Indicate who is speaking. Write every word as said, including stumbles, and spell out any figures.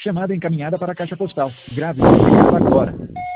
Speaker 1: Chamada encaminhada para a caixa postal. Grave o recado agora.